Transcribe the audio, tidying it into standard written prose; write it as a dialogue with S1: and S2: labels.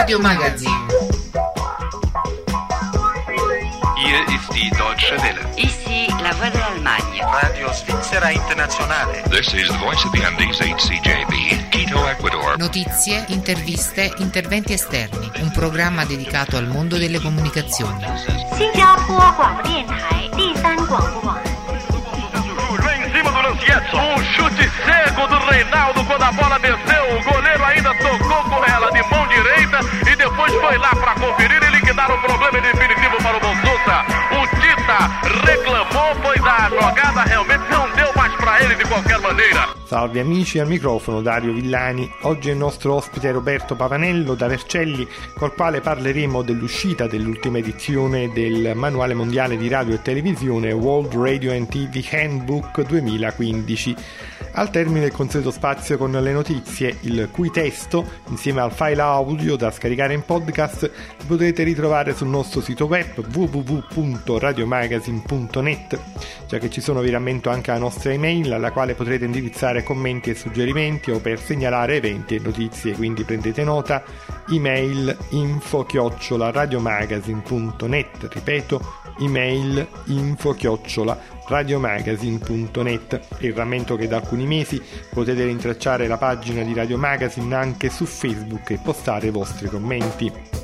S1: Radio Magazine.
S2: Hier ist die Deutsche Welle.
S3: Ici la voix de l'Allemagne.
S4: Radio Svizzera Internazionale.
S2: This is the voice of the Andes HCJB, Quito, Ecuador.
S1: Notizie, interviste, interventi esterni. Un programma dedicato al mondo delle comunicazioni.
S5: Em cima do Lancietto, chute cego do Reinaldo quando a bola desceu, o goleiro ainda tocou com ela de mão direita e depois foi lá para conferir e liquidar o problema definitivo para o Bonsusa. O Tita reclamou, pois a jogada realmente não deu mais para ele de qualquer maneira.
S6: Salve amici, al microfono Dario Villani. Oggi il nostro ospite è Roberto Pavanello da Vercelli, col quale parleremo dell'uscita dell'ultima edizione del Manuale Mondiale di Radio e Televisione World Radio and TV Handbook 2015. Al termine il consueto spazio con le notizie, il cui testo, insieme al file audio da scaricare in podcast, potete ritrovare sul nostro sito web www.radiomagazine.net. Già che ci sono, vi rammento anche la nostra email, alla quale potrete indirizzare commenti e suggerimenti o per segnalare eventi e notizie, quindi prendete nota: email info@radiomagazine.net. Ripeto, email info@radiomagazine.net. E rammento che da alcuni mesi potete rintracciare la pagina di Radio Magazine anche su Facebook e postare i vostri commenti.